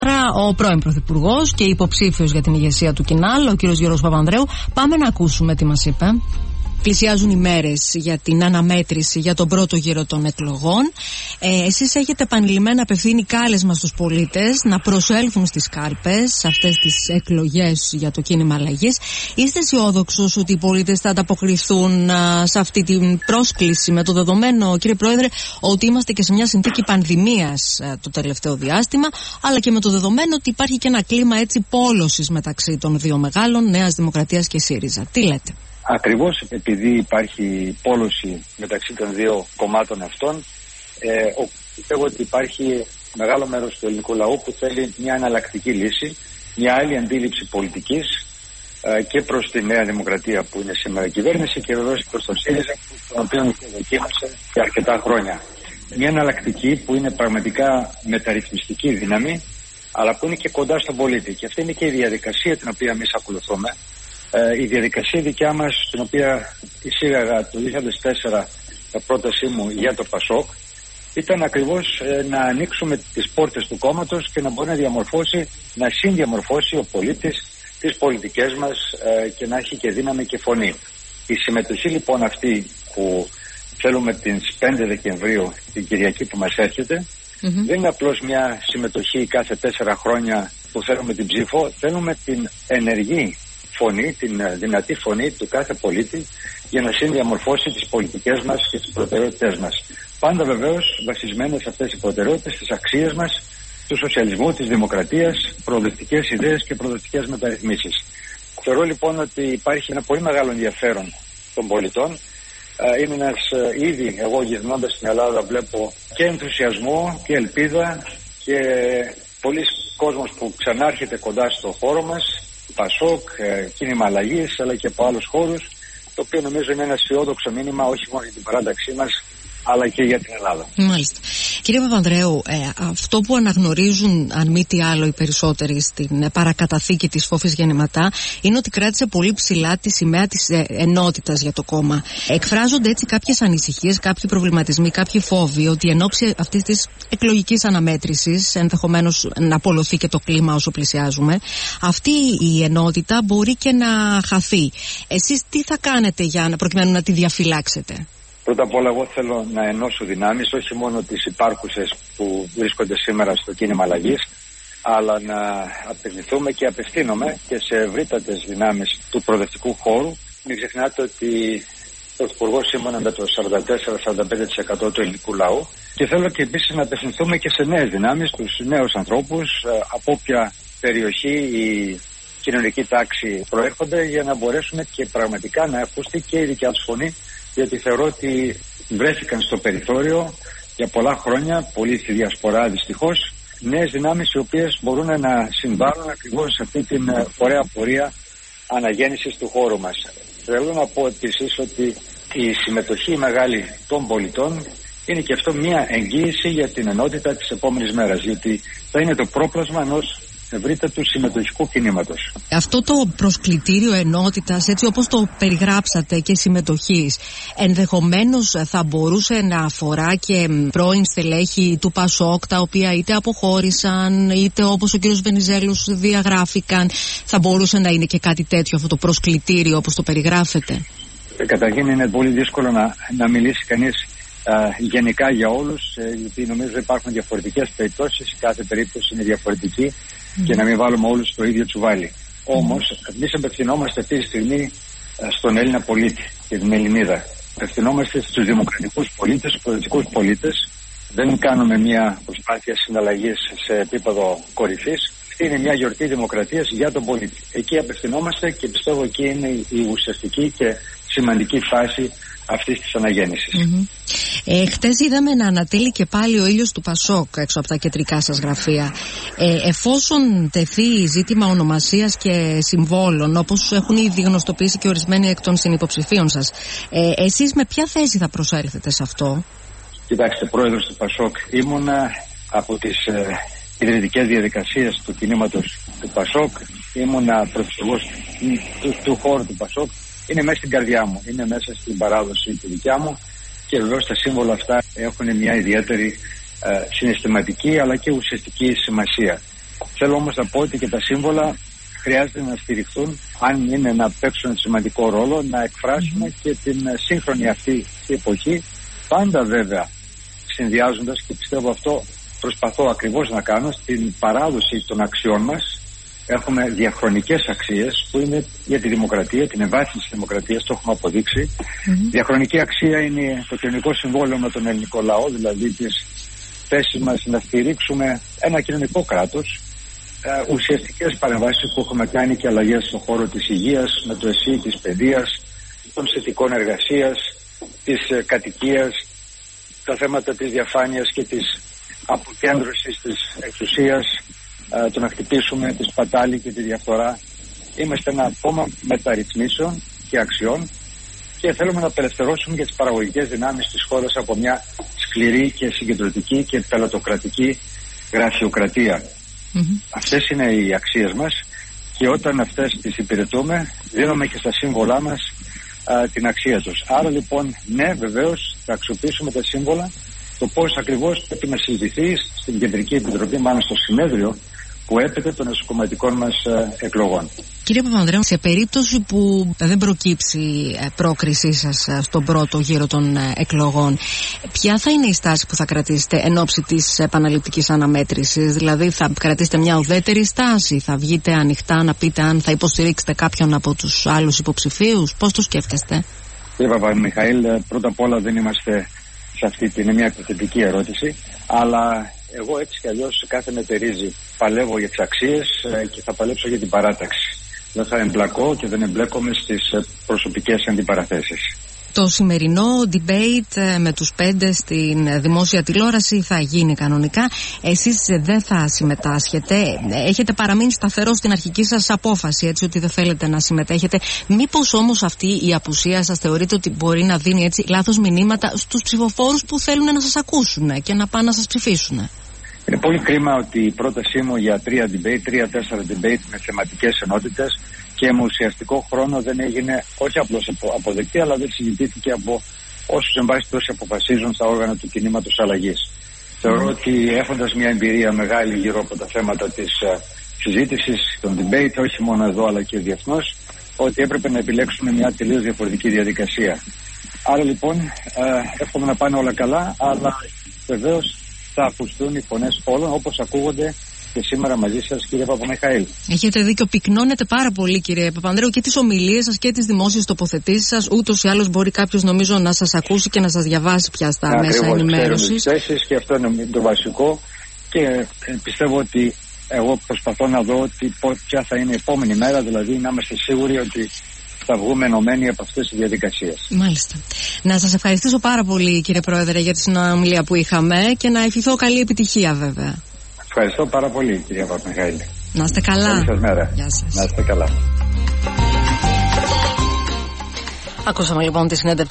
Ο πρώην Πρωθυπουργός και υποψήφιος για την ηγεσία του Κινάλ, ο κύριος Γιώργος Παπανδρέου. Πάμε να ακούσουμε τι μας είπε. Πλησιάζουν οι μέρες για την αναμέτρηση για τον πρώτο γύρο των εκλογών. Εσείς έχετε επανειλημμένα απευθύνει κάλεσμα στους πολίτες να προσέλθουν στις κάλπες σε αυτές τις εκλογές για το κίνημα αλλαγής. Είστε αισιόδοξος ότι οι πολίτες θα ανταποκριθούν σε αυτή την πρόσκληση, με το δεδομένο, κύριε Πρόεδρε, ότι είμαστε και σε μια συνθήκη πανδημίας το τελευταίο διάστημα, αλλά και με το δεδομένο ότι υπάρχει και ένα κλίμα έτσι πόλωσης μεταξύ των δύο μεγάλων, Νέας Δημοκρατίας και ΣΥΡΙΖΑ? Τι λέτε? Ακριβώς επειδή υπάρχει πόλωση μεταξύ των δύο κομμάτων αυτών, πιστεύω ότι υπάρχει μεγάλο μέρος του ελληνικού λαού που θέλει μια εναλλακτική λύση, μια άλλη αντίληψη πολιτικής και προς τη Νέα Δημοκρατία που είναι σήμερα κυβέρνηση και βεβαίως προς τον ΣΥΡΙΖΑ, τον οποίο δοκίμασε για αρκετά χρόνια. Μια εναλλακτική που είναι πραγματικά μεταρρυθμιστική δύναμη, αλλά που είναι και κοντά στον πολίτη. Και αυτή είναι και η διαδικασία την οποία εμείς ακολουθούμε. Η διαδικασία δικιά μας, την οποία εισήγαγα το 2004 πρότασή μου για το ΠΑΣΟΚ, ήταν ακριβώς να ανοίξουμε τις πόρτες του κόμματος και να μπορεί να συνδιαμορφώσει ο πολίτης τις πολιτικές μας και να έχει και δύναμη και φωνή. Η συμμετοχή λοιπόν αυτή που θέλουμε την 5 Δεκεμβρίου, την Κυριακή που μας έρχεται, δεν είναι απλώς μια συμμετοχή κάθε 4 χρόνια που θέλουμε την ψήφο, θέλουμε την ενεργή φωνή, την δυνατή φωνή του κάθε πολίτη για να συνδιαμορφώσει τις πολιτικές μας και τις προτεραιότητες μας. Πάντα βεβαίως βασισμένες σε αυτές οι προτεραιότητες, τις αξίες μας, του σοσιαλισμού, της δημοκρατίας, προοδευτικές ιδέες και προοδευτικές μεταρρυθμίσεις. Θεωρώ λοιπόν ότι υπάρχει ένα πολύ μεγάλο ενδιαφέρον των πολιτών. Είναι ένας ήδη, εγώ γυρνώντας στην Ελλάδα βλέπω και ενθουσιασμό και ελπίδα και πολλοί κόσμος που ξανάρχεται κοντά στο χώρο μας, ΠΑΣΟΚ, κίνημα αλλαγής, αλλά και από άλλους χώρους, το οποίο νομίζω είναι ένα αισιόδοξο μήνυμα όχι μόνο για την παράταξή μας, αλλά και για την Ελλάδα. Μάλιστα. Κύριε Παπανδρέου, αυτό που αναγνωρίζουν, αν μη τι άλλο, οι περισσότεροι στην παρακαταθήκη της Φόφης Γεννηματά, είναι ότι κράτησε πολύ ψηλά τη σημαία της ενότητας για το κόμμα. Εκφράζονται έτσι κάποιες ανησυχίες, κάποιοι προβληματισμοί, κάποιοι φόβοι ότι εν ώψη αυτής της εκλογικής αναμέτρησης, ενδεχομένως να απολωθεί και το κλίμα όσο πλησιάζουμε, αυτή η ενότητα μπορεί και να χαθεί. Εσείς τι θα κάνετε προκειμένου να τη διαφυλάξετε? Πρώτα απ' όλα εγώ θέλω να ενώσω δυνάμεις, όχι μόνο τις υπάρχουσες που βρίσκονται σήμερα στο κίνημα αλλαγής, αλλά να απευθυνθούμε και απευθύνομαι και σε ευρύτατες δυνάμεις του προοδευτικού χώρου. Μην ξεχνάτε ότι ο Πρωθυπουργός ήμουν με το 44-45% του ελληνικού λαού και θέλω και επίσης να απευθυνθούμε και σε νέες δυνάμεις, τους νέους ανθρώπους, από όποια περιοχή η κοινωνική τάξη προέρχονται, για να μπορέσουμε και πραγματικά να ακουστεί και η δικιά τους φωνή, γιατί θεωρώ ότι βρέθηκαν στο περιθώριο για πολλά χρόνια, πολύ στη διασπορά δυστυχώς, νέες δυνάμεις οι οποίες μπορούν να συμβάλλουν ακριβώς σε αυτή την ωραία πορεία αναγέννησης του χώρου μας. Θέλω να πω επίσης ότι η συμμετοχή μεγάλη των πολιτών είναι και αυτό μια εγγύηση για την ενότητα της επόμενης μέρας, γιατί θα είναι το πρόπλασμα ενός ευρύτατου συμμετοχικού κινήματος. Αυτό το προσκλητήριο ενότητας, έτσι όπως το περιγράψατε, και συμμετοχής, ενδεχομένως θα μπορούσε να αφορά και πρώην στελέχη του ΠΑΣΟΚ, τα οποία είτε αποχώρησαν, είτε όπως ο κ. Βενιζέλος διαγράφηκαν. Θα μπορούσε να είναι και κάτι τέτοιο αυτό το προσκλητήριο όπως το περιγράφετε? Καταρχήν είναι πολύ δύσκολο να μιλήσει κανείς γενικά για όλους, γιατί νομίζω υπάρχουν διαφορετικές περιπτώσεις, κάθε περίπτωση είναι διαφορετική και να μην βάλουμε όλους στο ίδιο τσουβάλι. Όμως εμείς απευθυνόμαστε αυτή τη στιγμή στον Έλληνα πολίτη και την Ελληνίδα. Απευθυνόμαστε στους δημοκρατικούς πολίτες, στους προοδευτικούς πολίτες. Δεν κάνουμε μια προσπάθεια συναλλαγής σε επίπεδο κορυφής. Αυτή είναι μια γιορτή δημοκρατίας για τον πολίτη. Εκεί απευθυνόμαστε και πιστεύω εκεί είναι η ουσιαστική και σημαντική φάση αυτής της αναγέννησης. Χτες είδαμε να ανατέλει και πάλι ο ήλιος του ΠΑΣΟΚ έξω από τα κεντρικά σας γραφεία. Εφόσον τεθεί ζήτημα ονομασίας και συμβόλων, όπως έχουν ήδη γνωστοποιήσει και ορισμένοι εκ των συνυποψηφίων σας, εσείς με ποια θέση θα προσέλθετε σε αυτό? Κοιτάξτε, πρόεδρος του ΠΑΣΟΚ ήμουνα από τις ιδρυτικές διαδικασίες του κινήματος του ΠΑΣΟΚ, ήμουνα πρωθυπουργός του χώρου του ΠΑΣΟΚ. Είναι μέσα στην καρδιά μου, είναι μέσα στην παράδοση τη δικιά μου και βεβαίως τα σύμβολα αυτά έχουν μια ιδιαίτερη συναισθηματική αλλά και ουσιαστική σημασία. Θέλω όμως να πω ότι και τα σύμβολα χρειάζεται να στηριχθούν, αν είναι να παίξουν σημαντικό ρόλο, να εκφράσουμε και την σύγχρονη αυτή εποχή, πάντα βέβαια συνδυάζοντας, και πιστεύω αυτό προσπαθώ ακριβώς να κάνω, στην παράδοση των αξιών μας. Έχουμε διαχρονικές αξίες που είναι για τη δημοκρατία, την ευάθυνση της δημοκρατίας, το έχουμε αποδείξει. Διαχρονική αξία είναι το κοινωνικό συμβόλαιο με τον ελληνικό λαό, δηλαδή τις θέσεις μας να στηρίξουμε ένα κοινωνικό κράτος, ουσιαστικές παρεμβάσεις που έχουμε κάνει και αλλαγές στον χώρο της υγείας, με το ΕΣΥ, της παιδείας, των συνθηκών εργασίας, της κατοικίας, τα θέματα της διαφάνειας και της αποκέντρωσης της εξουσίας, το να χτυπήσουμε τη σπατάλη και τη διαφθορά. Είμαστε ένα κόμμα μεταρρυθμίσεων και αξιών και θέλουμε να απελευθερώσουμε για τις παραγωγικές δυνάμεις της χώρας από μια σκληρή και συγκεντρωτική και πελατοκρατική γραφειοκρατία. Αυτές είναι οι αξίες μας και όταν αυτές τις υπηρετούμε δίνουμε και στα σύμβολά μας την αξία τους. Άρα λοιπόν ναι, βεβαίως θα αξιοποιήσουμε τα σύμβολα. Το πώς ακριβώς πρέπει να συζητηθεί στην Κεντρική Επιτροπή, μάλλον στο συνέδριο που έπεται των εσωκομματικών μας εκλογών. Κύριε Παπανδρέου, σε περίπτωση που δεν προκύψει πρόκρισή σας στον πρώτο γύρο των εκλογών, ποια θα είναι η στάση που θα κρατήσετε εν ώψη της επαναληπτικής αναμέτρησης? Δηλαδή θα κρατήσετε μια ουδέτερη στάση, θα βγείτε ανοιχτά να πείτε αν θα υποστηρίξετε κάποιον από τους άλλους υποψηφίους? Πώς το σκέφτεστε? Κύριε Παπαμιχαήλ, πρώτα απ' όλα δεν είμαστε σε αυτή την, είναι μια επιθετική ερώτηση, αλλά εγώ έτσι κι αλλιώς κάθε μετερίζει παλεύω για τις αξίες και θα παλέψω για την παράταξη. Δεν θα εμπλακώ και δεν εμπλέκομαι στις προσωπικές αντιπαραθέσεις. Το σημερινό debate με τους 5 στην δημόσια τηλεόραση θα γίνει κανονικά. Εσείς δεν θα συμμετάσχετε. Έχετε παραμείνει σταθερό στην αρχική σας απόφαση, έτσι, ότι δεν θέλετε να συμμετέχετε. Μήπως όμως αυτή η απουσία σας θεωρείτε ότι μπορεί να δίνει έτσι λάθος μηνύματα στους ψηφοφόρους που θέλουν να σας ακούσουν και να πάνε να σας ψηφίσουν? Είναι πολύ κρίμα ότι η πρότασή μου για 3-4 debate με θεματικές ενότητες και με ουσιαστικό χρόνο δεν έγινε όχι απλώς αποδεκτή, αλλά δεν συζητήθηκε από όσους εν πάση περιπτώσει αποφασίζουν στα όργανα του κινήματος αλλαγής. Θεωρώ ότι έχοντας μια εμπειρία μεγάλη γύρω από τα θέματα της συζήτησης, των debate, όχι μόνο εδώ αλλά και διεθνώς, ότι έπρεπε να επιλέξουμε μια τελείως διαφορετική διαδικασία. Άρα λοιπόν εύχομαι να πάνε όλα καλά, αλλά βεβαίως θα ακουστούν οι φωνές όλων όπως ακούγονται και σήμερα μαζί σας, κύριε Παπαμιχαήλ. Έχετε δίκιο, πυκνώνετε πάρα πολύ, κύριε Παπανδρέου, και τις ομιλίες σας και τις δημόσιες τοποθετήσεις σας. Ούτως ή άλλως μπορεί κάποιος, νομίζω, να σας ακούσει και να σας διαβάσει πια στα μέσα ενημέρωσης. Θέσεις, και αυτό είναι το βασικό και πιστεύω ότι εγώ προσπαθώ να δω ποια θα είναι η επόμενη μέρα, δηλαδή να είμαστε σίγουροι ότι θα βγούμε ενωμένοι από αυτές τις διαδικασίες. Μάλιστα. Να σας ευχαριστήσω πάρα πολύ, κύριε Πρόεδρε, για τη συνομιλία που είχαμε και να ευχηθώ καλή επιτυχία, βέβαια. Ευχαριστώ πάρα πολύ, κυρία Παπαμιχαήλ. Να είστε καλά. Καλή σας μέρα. Γεια σας. Να είστε καλά. Ακούσαμε λοιπόν τη συνέντευξη